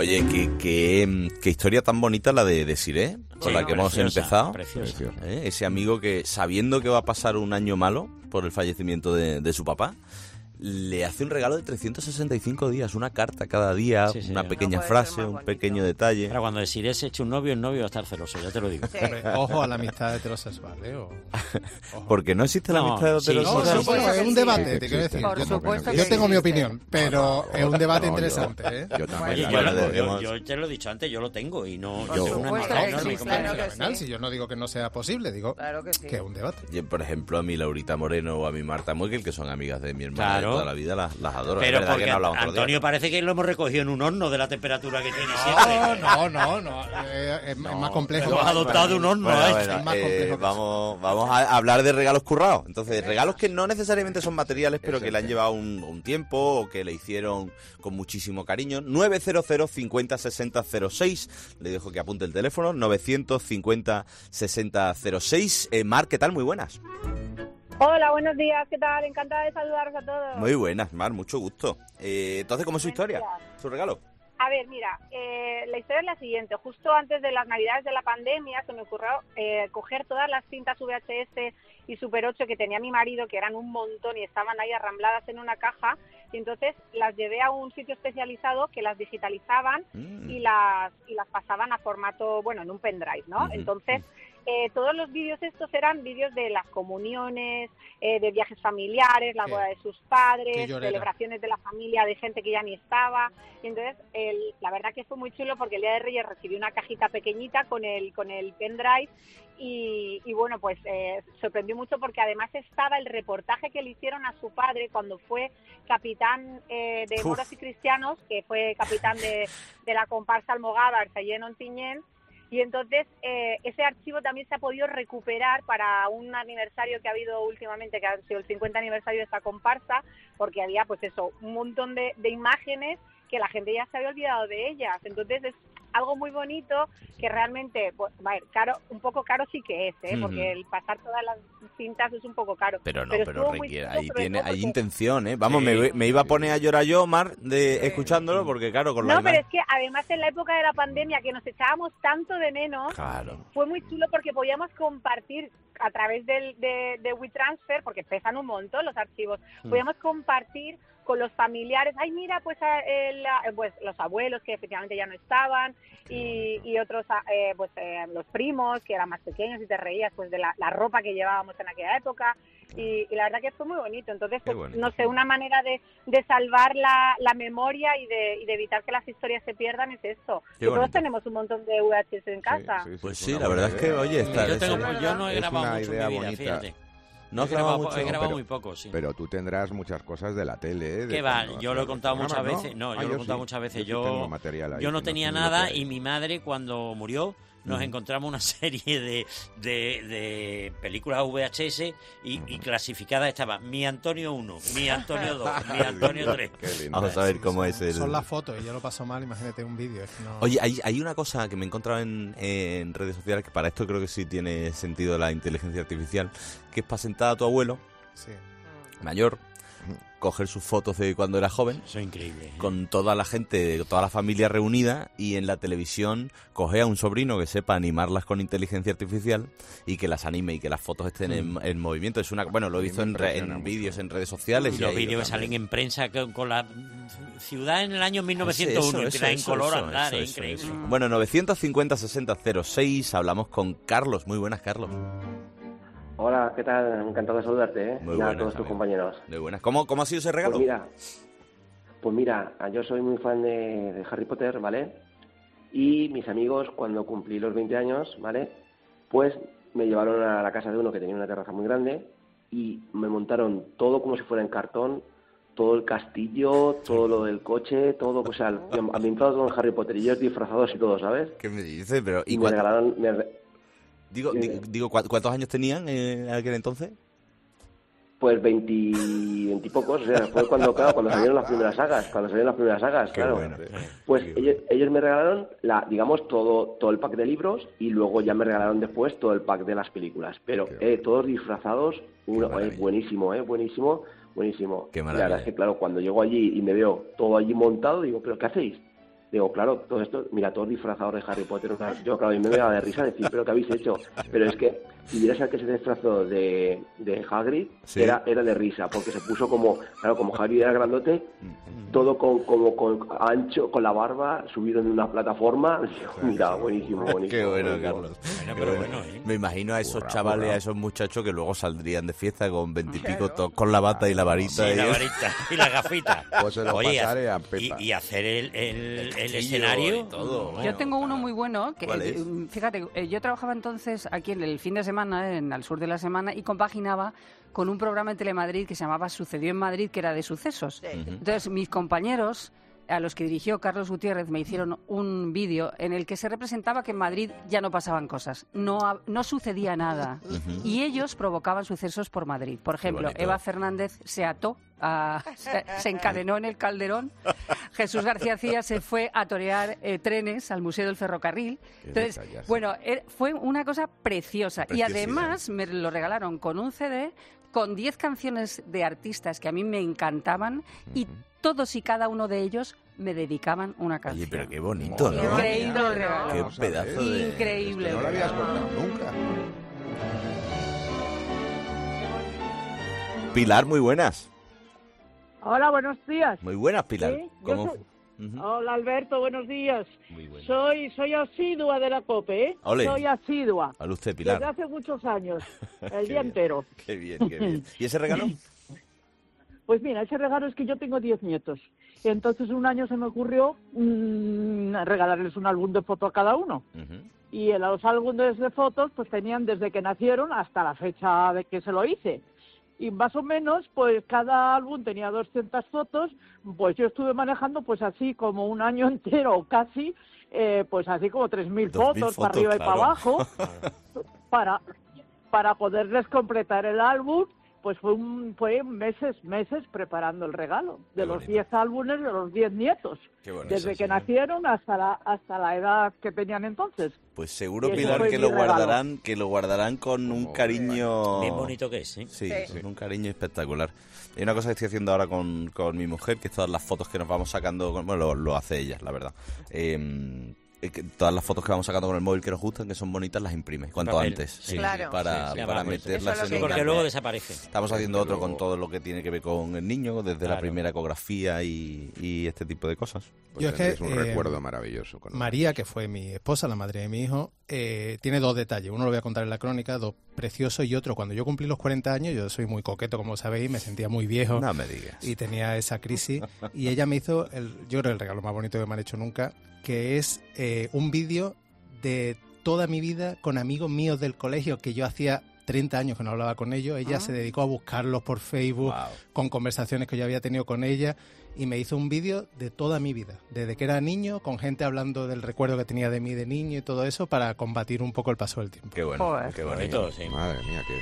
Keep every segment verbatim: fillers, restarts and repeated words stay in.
Oye, qué, qué, qué historia tan bonita la de Desiree, con Sí, la que hemos preciosa, empezado. preciosa. ¿Eh? Ese amigo que, sabiendo que va a pasar un año malo por el fallecimiento de, de su papá, le hace un regalo de trescientos sesenta y cinco días, una carta cada día, Sí, sí, una no pequeña puede ser frase, más un bonito. pequeño detalle. Pero cuando Desiree se eche un novio, el novio va a estar celoso, ya te lo digo. Sí. Hombre, ojo a la amistad heterosexual, ¿eh? O- ojo. Porque no existe la No, amistad de sí, No, heterosexual. eso, Por bueno, supuesto es que un sí. debate, Sí, te quiero existe. decir. Por Yo, supuesto yo que tengo mi existe. opinión, pero es un debate No, yo- interesante, ¿eh? Yo también. Oye, la yo, bueno, lo- verdad. yo- debemos- yo te lo he dicho antes, yo lo tengo y no... Por yo supuesto una que amistad enorme existe, con claro María. que Fenomenal, sí. si yo no digo que no sea posible, digo Claro que sí. que es un debate. Yo, por ejemplo, a mi Laurita Moreno o a mi Marta Muekel, que son amigas de mi hermana Claro. de toda la vida, las, las adoro. Pero es verdad porque que no hablamos todos los días. Antonio parece que lo hemos recogido en un horno de la temperatura que tiene siempre. No, no, no, no, eh, es, es más complejo. Lo has adoptado de un horno, Bueno, ¿eh? bueno, Es más eh, complejo que vamos, vamos a hablar de regalos currados. Entonces, regalos que no necesariamente son materiales, pero que le han llevado un, un tiempo o que le hicieron con muchísimo cariño. nueve cero cero cincuenta sesenta cero seis. Le dejo que apunte el teléfono. novecientos cincuenta sesenta cero seis. Eh, Mar, ¿qué tal? Muy buenas. Hola, buenos días, ¿qué tal? Encantada de saludaros a todos. Muy buenas, Mar, mucho gusto. Eh, entonces, ¿cómo es su historia? ¿Su regalo? A ver, mira, eh, la historia es la siguiente. Justo antes de las navidades de la pandemia se me ocurrió eh, coger todas las cintas V H S y Super ocho que tenía mi marido, que eran un montón y estaban ahí arrambladas en una caja, y entonces las llevé a un sitio especializado que las digitalizaban Mm. y las y las pasaban a formato, bueno, en un pendrive, ¿no? Ujú. Entonces, eh, todos los vídeos estos eran vídeos de las comuniones, eh, de viajes familiares, la Qué- boda de sus qué padres, llorera. celebraciones de la familia de gente que ya ni estaba. Y entonces, el, la verdad que fue muy chulo porque el Día de Reyes recibí una cajita pequeñita con el con el pendrive y, y bueno, pues eh, sorprendió mucho porque además estaba el reportaje que le hicieron a su padre cuando fue capitán eh, de Uf. Moros y Cristianos, que fue capitán de, de la comparsa Almogávars allí en Ontinyent. Y entonces eh, ese archivo también se ha podido recuperar para un aniversario que ha habido últimamente, que ha sido el cincuenta aniversario de esta comparsa, porque había pues eso, un montón de, de imágenes que la gente ya se había olvidado de ellas. Entonces es algo muy bonito que realmente, pues, a ver, caro, un poco caro sí que es, ¿eh? Ujú. Porque el pasar todas las cintas es un poco caro. Pero no, pero, estuvo muy requiere, chulo, ahí sobre tiene, todo hay porque- intención, ¿eh? Vamos, Sí. me, me iba a poner a llorar yo, Mar, de escuchándolo, porque claro, con la No, pero imagen... es que además en la época de la pandemia que nos echábamos tanto de menos, Claro. fue muy chulo porque podíamos compartir a través del, de, de WeTransfer, porque pesan un montón los archivos, Mm. podíamos compartir con los familiares, ay mira, pues, a- el- a- pues los abuelos que efectivamente ya no estaban y, y otros, a- eh, pues eh, los primos que eran más pequeños y te reías pues de la, la ropa que llevábamos en aquella época y, y la verdad que fue muy bonito. Entonces, Qué pues, bonito. no sé, una manera de, de salvar la, la memoria y de, y de evitar que las historias se pierdan es esto. Qué Y todos bonito. tenemos un montón de V H S en casa. Pues es sí, una la verdad buena es que, idea. oye, está- Yo, eso- tengo, yo no he Es grabado una mucho en idea mi vida, bonita. fíjate. No he has grabado grabado, mucho. he grabado pero- muy poco, sí. Pero tú tendrás muchas cosas de la tele, ¿eh? De ¿Qué va? cuando Yo hacías lo he los contado muchas programas, veces. No, Ah, yo lo he contado sí. muchas veces. sí Yo, tengo material ahí yo que no sé tenía ni lo nada que y es. mi madre cuando murió nos Ujú. encontramos una serie de, de, de películas V H S y, y clasificadas estaba mi Antonio uno, mi Antonio dos, mi Antonio tres. Qué lindo. Vamos a ver cómo es el... Son las fotos y yo lo paso mal, imagínate un vídeo. Es que no... Oye, hay, hay una cosa que me he encontrado en, en redes sociales que para esto creo que sí tiene sentido la inteligencia artificial, que es para sentar a tu abuelo Sí. mayor, coger sus fotos de cuando era joven, Eso es increíble. ¿eh? con toda la gente, toda la familia reunida, y en la televisión coger a un sobrino que sepa animarlas con inteligencia artificial y que las anime y que las fotos estén en, en movimiento. Es una, bueno, lo he A mí visto me en, re- impresiona en mucho. vídeos en redes sociales. Y y los ahí vídeos que también. salen en prensa con, con la ciudad en el año mil novecientos uno, Eso, y eso, empieza en eso, color a eso, andar, eso, es eso, increíble. eso. Bueno, novecientos cincuenta sesenta cero seis, hablamos con Carlos. Muy buenas, Carlos. Hola, ¿qué tal? Encantado de saludarte, ¿eh? Muy y a buenas, todos tus amigo. compañeros. Muy buenas. ¿Cómo, cómo ha sido ese regalo? Pues mira, pues mira, yo soy muy fan de, de Harry Potter, ¿vale? Y mis amigos, cuando cumplí los veinte años, ¿vale? Pues me llevaron a la casa de uno que tenía una terraza muy grande y me montaron todo como si fuera en cartón, todo el castillo, todo lo del coche, todo, o sea, ambientado todo en Harry Potter y ellos disfrazados y todo, ¿sabes? ¿Qué me dices? Pero, ¿y Y me cuánto- regalaron... me re- digo, Sí. di- digo, ¿cu- ¿cuántos años tenían en aquel entonces? Pues veinti, veintipocos, o sea, fue cuando, claro, cuando salieron las primeras sagas, cuando salieron las primeras sagas, Qué claro. bueno. Pues Qué ellos, ellos me regalaron, la, digamos, todo todo el pack de libros y luego ya me regalaron después todo el pack de las películas. Pero Qué eh, todos disfrazados, uno, eh, maravilla. buenísimo, eh, buenísimo, buenísimo. Qué La maravilla. verdad es que, claro, cuando llego allí y me veo todo allí montado, digo, ¿pero qué hacéis? Digo, claro, todo esto, mira, todos disfrazados de Harry Potter. O sea, yo, claro, a mí me daba de risa decir, ¿pero qué habéis hecho? Pero es que, si vieras al que se disfrazó de, de Hagrid, Sí. era, era de risa, porque se puso como, claro, como Hagrid era grandote, todo con, como con ancho, con la barba, subido en una plataforma. Digo, mira, buenísimo, buenísimo. Qué bueno, buenísimo. Carlos. Bueno, Qué pero bueno, ¿eh? Me imagino a esos Curra, chavales, curra. a esos muchachos que luego saldrían de fiesta con veintipico, todos con la bata y la varita. Sí, y- la varita y la gafita. Pues se lo Oye, pasaré a y, Pepa. y hacer el, el, el castillo escenario. y todo. Bueno, Yo tengo uno muy bueno, que ¿Cuál es? eh, fíjate, eh, yo trabajaba entonces aquí en el fin de semana, en al sur de la semana, y compaginaba con un programa en Telemadrid que se llamaba Sucedió en Madrid, que era de sucesos. Entonces, mis compañeros, a los que dirigió Carlos Gutiérrez, me hicieron un vídeo en el que se representaba que en Madrid ya no pasaban cosas, no, ha- no sucedía nada. Y ellos provocaban sucesos por Madrid. Por ejemplo, bonito. Eva Fernández se ató, a- se, se encadenó en el Calderón. Jesús García Cía se fue a torear eh, trenes al Museo del Ferrocarril. Qué Entonces, detalles. bueno, er- fue una cosa preciosa. Y Preciosidad. además me lo regalaron con un C D con diez canciones de artistas que a mí me encantaban y todos y cada uno de ellos me dedicaban una canción. Oye, pero qué bonito, ¿no? Increíble el regalo. Qué Vamos a ver. pedazo de... Increíble. No lo habías contado nunca. Pilar, muy buenas. Hola, buenos días. Muy buenas, Pilar. Sí, yo ¿Cómo? soy- Ujú. Hola, Alberto, buenos días. Muy buenas. Soy soy asidua de la COPE, ¿eh? Ole. Soy asidua. Hable usted, Desde Pilar. hace muchos años, el Qué día bien. entero. Qué bien, qué bien. ¿Y ese regalo? Pues mira, ese regalo es que yo tengo diez nietos. Y entonces un año se me ocurrió mm, regalarles un álbum de fotos a cada uno. Ujú. Y en los álbumes de fotos pues tenían desde que nacieron hasta la fecha de que se lo hice. Y más o menos, pues cada álbum tenía doscientas fotos, pues yo estuve manejando pues así como un año entero o casi, eh, pues así como tres mil Dos mil fotos, para fotos, arriba y claro. para abajo, para, para poderles completar el álbum. Pues fue, un, fue meses, meses preparando el regalo, de Qué los bonito. diez álbumes de los diez nietos, Qué bonito, desde que sí. nacieron hasta la, hasta la edad que tenían entonces. Pues seguro, Y ese Pilar, fue que mi lo regalo. guardarán, que lo guardarán con un Oh, cariño... Bien bonito que es, ¿eh? Sí, Sí. con un cariño espectacular. Hay una cosa que estoy haciendo ahora con, con mi mujer, que es todas las fotos que nos vamos sacando, con- bueno, lo, lo hace ella, la verdad. Eh, es que todas las fotos que vamos sacando con el móvil que nos gustan, que son bonitas, las imprime cuanto Papel. antes. Sí. Claro. Para, Sí, sí. para Además, meterlas eso es lo en que un Porque hay. luego desaparece. Estamos haciendo Porque otro con luego- todo lo que tiene que ver con el niño, desde la Claro. primera ecografía y, y este tipo de cosas. Pues Yo es que, tendréis un eh, recuerdo maravilloso. Con María, que fue mi esposa, la madre de mi hijo, eh, tiene dos detalles. Uno lo voy a contar en la crónica, dos preciosos, y otro, cuando yo cumplí los cuarenta años, yo soy muy coqueto, como sabéis, me sentía muy viejo No me digas. y tenía esa crisis. Y ella me hizo, el, yo creo, el regalo más bonito que me han hecho nunca, que es eh, un vídeo de toda mi vida con amigos míos del colegio que yo hacía treinta años que no hablaba con ellos. Ella Ah. se dedicó a buscarlos por Facebook, Wow. con conversaciones que yo había tenido con ella, y me hizo un vídeo de toda mi vida, desde que era niño, con gente hablando del recuerdo que tenía de mí de niño y todo eso, para combatir un poco el paso del tiempo. Qué bueno, Joder. qué bonito. Bonito, sí. Madre mía, que...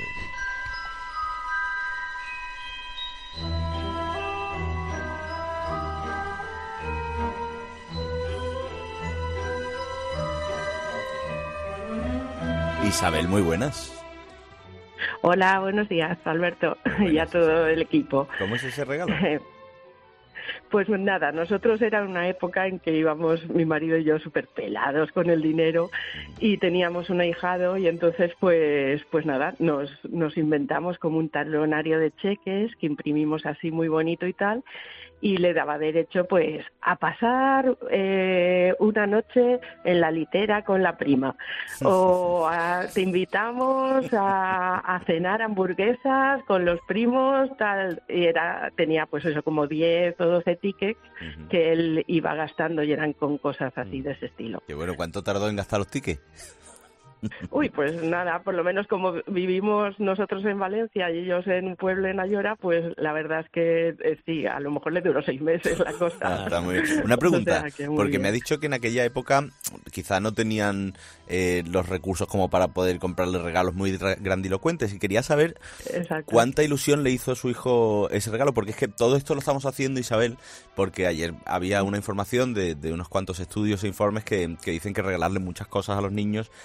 Isabel, muy buenas. Hola, buenos días, Alberto, y a todo el equipo. ¿Cómo es ese regalo? Pues nada, nosotros era una época en que íbamos, mi marido y yo, súper pelados con el dinero y teníamos un ahijado y entonces pues pues nada, nos, nos inventamos como un talonario de cheques que imprimimos así muy bonito y tal, y le daba derecho pues a pasar eh, una noche en la litera con la prima, o a- te invitamos a, a cenar hamburguesas con los primos, tal, y era, tenía pues eso como diez o doce tickets Ujú. que él iba gastando y eran con cosas así de ese estilo. Qué bueno, ¿cuánto tardó en gastar los tickets? Uy, pues nada, por lo menos como vivimos nosotros en Valencia y ellos en un pueblo en Ayora, pues la verdad es que eh, sí, a lo mejor le duró seis meses la cosa. Ah, está muy bien. Una pregunta, O sea, que muy porque bien. me ha dicho que en aquella época quizá no tenían eh, los recursos como para poder comprarle regalos muy ra- grandilocuentes y quería saber Exacto. cuánta ilusión le hizo a su hijo ese regalo, porque es que todo esto lo estamos haciendo, Isabel, porque ayer había una información de, de unos cuantos estudios e informes que, que dicen que regalarle muchas cosas a los niños hace que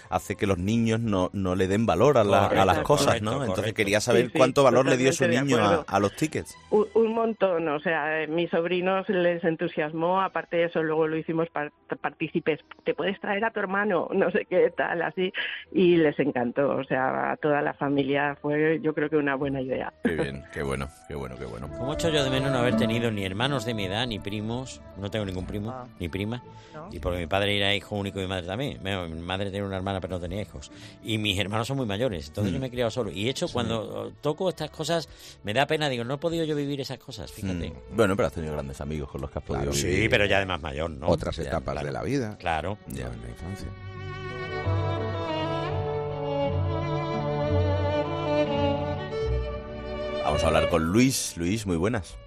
que los niños no, no le den valor a, la, Correcto, a las cosas, correcto, ¿no? Entonces correcto. quería saber Sí, sí, cuánto valor le dio su totalmente de niño a, acuerdo. a los tickets. Un, un montón, o sea, eh, mis sobrinos les entusiasmó, aparte de eso luego lo hicimos par- partícipes, te puedes traer a tu hermano, no sé qué tal, así, y les encantó, o sea, a toda la familia fue yo creo que una buena idea. Qué bien, qué bueno, qué bueno, qué bueno. ¿Cómo echo yo de menos no haber tenido ni hermanos de mi edad, ni primos? No tengo ningún primo, Ah. ni prima. ¿No? Y porque mi padre era hijo único y mi madre también. Bueno, mi madre tenía una hermana pero no tenía hijos. Y mis hermanos son muy mayores, entonces Mm. yo me he criado solo. Y hecho, cuando toco estas cosas, me da pena, digo, no he podido yo vivir esas cosas, fíjate. Mm. Bueno, pero has tenido grandes amigos con los que has podido Claro, vivir. Sí, pero ya además mayor, ¿no? Otras Ya, etapas claro. de la vida. Claro. Ya en la infancia. Vamos a hablar con Luis. Luis, muy buenas.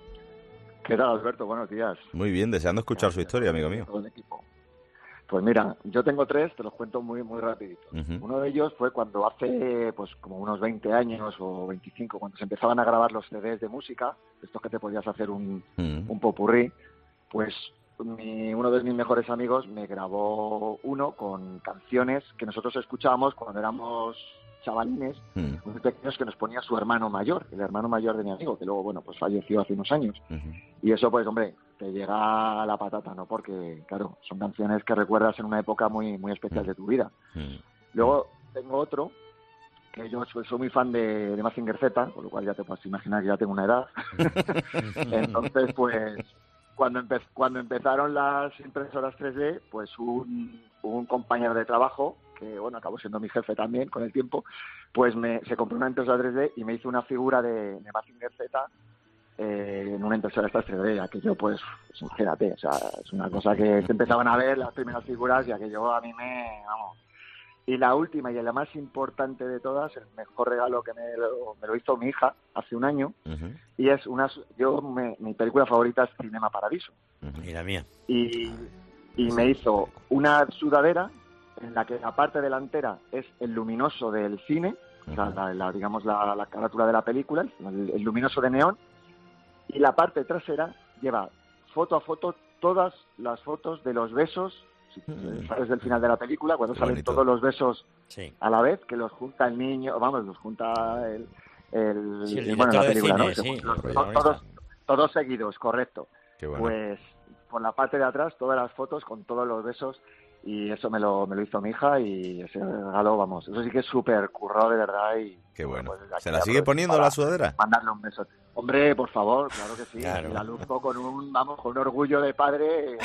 ¿Qué tal, Alberto? Buenos días. Muy bien, deseando escuchar su historia, amigo mío. Todo el equipo. Pues mira, yo tengo tres, te los cuento muy muy rapidito. Ujú. Uno de ellos fue cuando hace pues como unos veinte años o veinticinco, cuando se empezaban a grabar los C Ds de música, estos que te podías hacer un, Mm. un popurrí, pues mi- uno de mis mejores amigos me grabó uno con canciones que nosotros escuchábamos cuando éramos chavalines, Mm. muy pequeños, que nos ponía su hermano mayor, el hermano mayor de mi amigo, que luego, bueno, pues falleció hace unos años. Ujú. Y eso, pues, hombre, te llega a la patata, ¿no? Porque, claro, son canciones que recuerdas en una época muy muy especial de tu vida. Mm. Luego tengo otro, que yo soy, soy muy fan de, de Mazinger Z, con lo cual ya te puedes imaginar que ya tengo una edad. Entonces, pues, cuando, empe- cuando empezaron las impresoras tres D, pues un, un compañero de trabajo, que, bueno, acabó siendo mi jefe también con el tiempo, pues me, se compró una impresora tres D y me hizo una figura de, de Mazinger Z eh, en una impresora esta tres D, aquello pues, pues imagínate, o sea, es una cosa que se empezaban a ver las primeras figuras y aquello a mí me, vamos. Y la última y la más importante de todas, el mejor regalo que me lo, me lo hizo mi hija hace un año, Ujú. y es una, yo, me- mi película favorita es Cinema Paradiso, Y la mía. y, y me hizo una sudadera en la que la parte delantera es el luminoso del cine, o sea, la, la- digamos la, la carátula de la película, el, el luminoso de neón, y la parte trasera lleva foto a foto todas las fotos de los besos, si Mm. sabes del final de la película, cuando Qué salen bonito. todos los besos Sí. a la vez, que los junta el niño, vamos, los junta el, el, Sí, el el- bueno, director la de película, cine, ¿no? Se sí, juntan el los- protagonista. todos, todos seguidos, correcto. Qué bueno. Pues por la parte de atrás todas las fotos con todos los besos, y eso me lo, me lo hizo mi hija, y ese regalo, vamos, eso sí que es súper currado de verdad. Y Qué bueno. pues, desde aquí ¿Se la sigue aprovecho poniendo para la sudadera? mandarle un beso. Hombre, por favor, claro que sí. Claro. Y la luzco con un, vamos, con un orgullo de padre.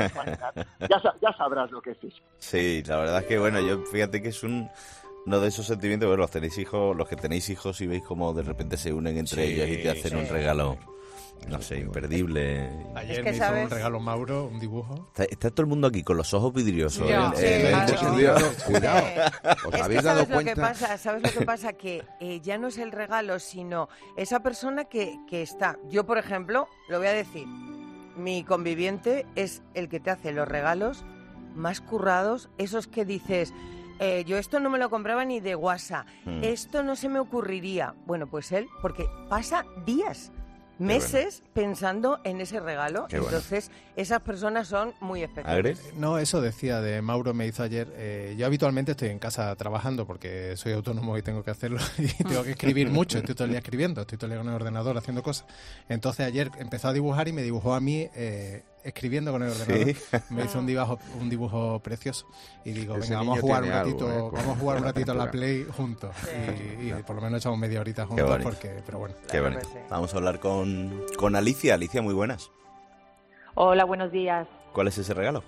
ya, sa- ya sabrás lo que es eso. Sí, la verdad es que, bueno, yo fíjate que es un... Uno de esos sentimientos, bueno, los tenéis hijos, los que tenéis hijos y veis cómo de repente se unen entre Sí, ellos y te hacen sí. un regalo, no sé, imperdible. Ayer Es que me hizo sabes- un regalo Mauro, un dibujo. Está, está todo el mundo aquí con los ojos vidriosos. Ya. ¿eh? Sí, Eh, claro. eh, Cuidado, cuidado. Eh, ¿Os es habéis que dado sabes lo cuenta? que pasa, sabes lo que pasa que eh, ya no es el regalo, sino esa persona que, que está. Yo, por ejemplo, lo voy a decir, mi conviviente es el que te hace los regalos más currados, esos que dices, eh, yo esto no me lo compraba ni de guasa, Mm. esto no se me ocurriría. Bueno, pues él, porque pasa días, meses pensando en ese regalo. Qué bueno. Entonces, esas personas son muy especiales. ¿Agre? No, eso decía de Mauro, me hizo ayer. eh, yo habitualmente estoy en casa trabajando porque soy autónomo y tengo que hacerlo y tengo que escribir mucho. Estoy todo el día escribiendo, estoy todo el día con el ordenador haciendo cosas. Entonces ayer empezó a dibujar y me dibujó a mí eh, escribiendo con el ordenador. Sí. Me hizo un dibujo, un dibujo precioso. Y digo, Ese venga, vamos a niño jugar un tiene ratito, algo, ¿eh? Por- vamos a jugar un por la ratito a la pintura. Play juntos. Y, y por lo menos echamos media horita juntos bonito. porque, pero bueno. Qué Claro bonito. que sí. Vamos a hablar con, con Alicia. Alicia, muy buenas. Hola, buenos días. ¿Cuál es ese regalo?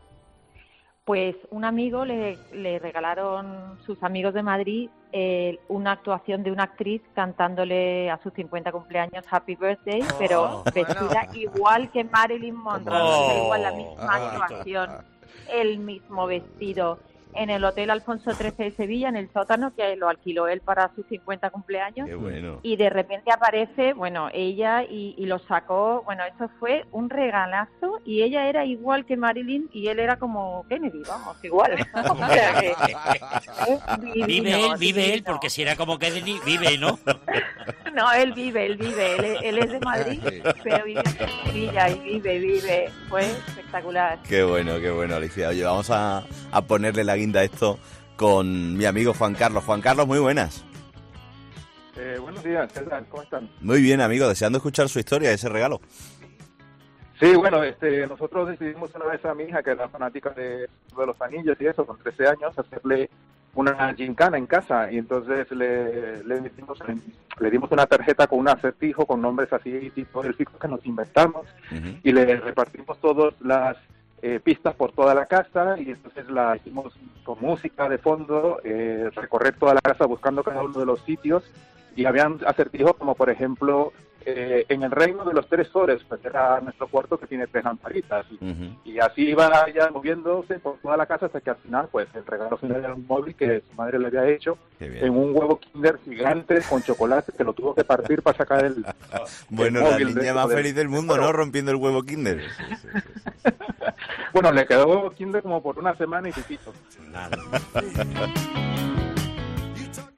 Pues un amigo le, le regalaron sus amigos de Madrid eh, una actuación de una actriz cantándole a sus cincuenta cumpleaños Happy Birthday, Oh, pero vestida igual que Marilyn Monroe, o sea, igual la misma Ah. actuación, el mismo vestido, en el Hotel Alfonso trece de Sevilla, en el sótano, que lo alquiló él para sus cincuenta cumpleaños. Qué bueno. Y de repente aparece, bueno, ella y, y lo sacó, bueno, eso fue un regalazo, y ella era igual que Marilyn y él era como Kennedy, vamos, igual. O sea que, eh, divino, Vive él, vive él, divino. porque si era como Kennedy, vive, ¿no? No, él vive, él vive, él, él es de Madrid, pero vive en Sevilla y vive, vive, fue espectacular. Qué bueno, qué bueno, Alicia. Oye, vamos a, a ponerle la guinda a esto con mi amigo Juan Carlos. Juan Carlos, muy buenas. Eh, buenos días, ¿qué tal? ¿Cómo están? Muy bien, amigo, deseando escuchar su historia, ese regalo. Sí, bueno, este, nosotros decidimos una vez a mi hija, que era fanática de, de los anillos y eso, con trece años, hacerle una gincana en casa, y entonces le, le, dimos, le dimos una tarjeta con un acertijo con nombres así tipo élficos que nos inventamos, uh-huh. y le repartimos todas las eh, pistas por toda la casa, y entonces la hicimos con música de fondo, eh, recorrer toda la casa buscando cada uno de los sitios, y habían acertijos como, por ejemplo, eh, en el reino de los tres soles, pues era nuestro cuarto que tiene tres lamparitas, y, uh-huh. y así iba ya moviéndose por toda la casa hasta que al final, pues el regalo final era un móvil que su madre le había hecho en un huevo Kinder gigante con chocolate, que lo tuvo que partir para sacar el, bueno, el móvil. La niña más feliz del mundo, bueno, ¿no? Rompiendo el huevo Kinder. Sí, sí, sí, sí. Bueno, le quedó huevo Kinder como por una semana y piquito. Nada.